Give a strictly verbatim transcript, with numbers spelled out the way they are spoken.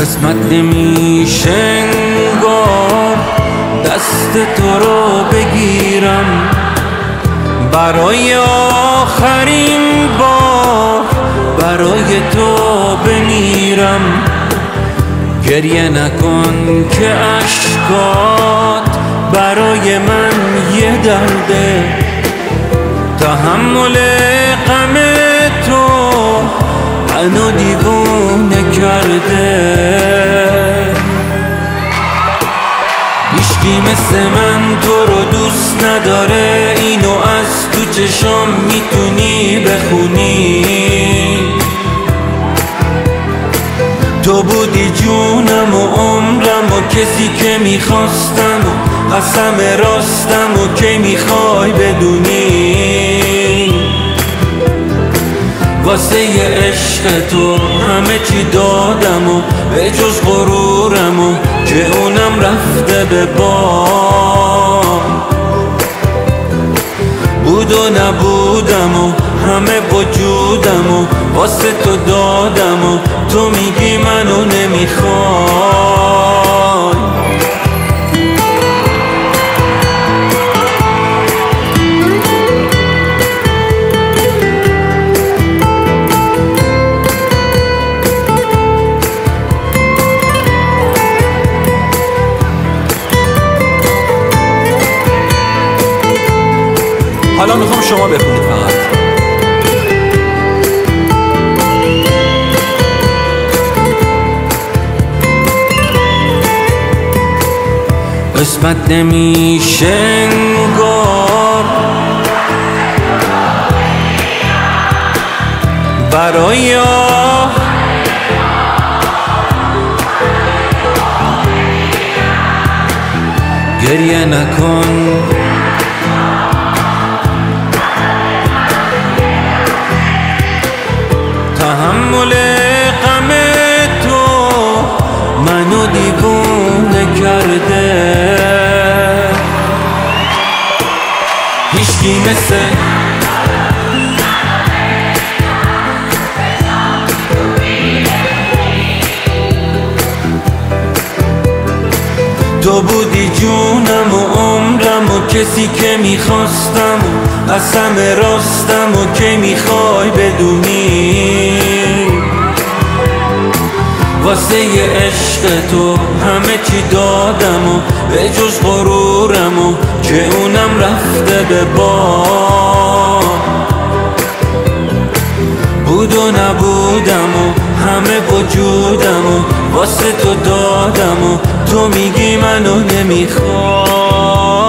قسمت نمیشه انگار دست تو رو بگیرم، برای آخرین بار برای تو بمیرم. گریه نکن که اشکات برای من یه درده، تحمل غم تو منو دیوونه کرده. هیچکی مثل من تو رو دوست نداره، اینو از تو چشام میتونی بخونی. تو بودی جونم و عمرم و کسی که میخواستم و قسم راستم و که میخوای بدونی. واسه یه عشق تو همه چی دادم و به جز غرورم و که اونم رفته به بام. بود و نبودم و همه وجودم و واسه تو دادم و تو میگی منو نمیخوای. حالا میخوام شما بخونید فقط. قسمت نمیشه انگار برای گریه نکن تحمل غم تو منو دیوونه کرده. هیچکی مثل تو بودی جونم و عمرم و کسی که میخواستم و قسم راستم و که میخوای بدونی. واسه یه عشق تو همه چی دادم و به جز غرورم و که اونم رفته به بام. بود و نبودم و همه وجودم و واسه تو دادم و تو میگی منو نمیخوای.